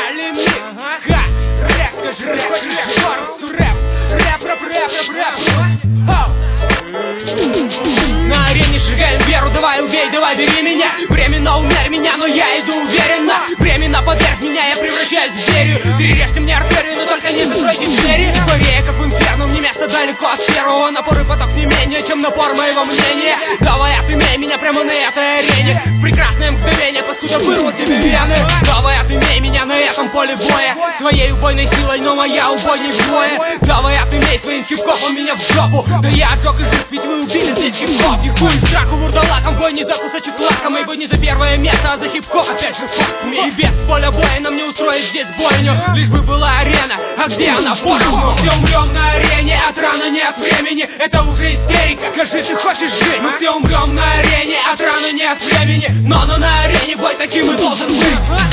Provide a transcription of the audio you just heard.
Follow me. Ха, рэп, скажи рэп, на арене сжигаем веру, давай убей, давай бери меня. Временно умерь меня, но я иду уверенно. Временно поверь меня, я превращаюсь в зверю. Перережьте мне артерию, но только не закройте двери. Скорее, как в инферно, мне место далеко от первого. Напор и поток не менее, чем напор моего мнения. Давай отымей меня прямо на этой арене. В прекрасное мгновение, поскуда вырвал тебе вены. Давай отымей меня на этом поле боя. Своей убойной силой, но моя убойней вдвое. Давай отымей своим хип-хопом меня в жопу. Да я отжег и жив, ведь вы убили здесь хип-хоп. И хуй страху вурдалаком, бой не за кусочек лака. Мой бой не за первое место, а за хип-хоп. Опять же факт мне. И без поля боя нам не устроить здесь бойню. Лишь бы была арена, а где она? Поровну. Все умрем на арене, от раны нет времени. Это уже истерика, скажи, ты хочешь жить? Мы все умрем на арене, от раны нет времени. Но на арене бой таким и должен быть.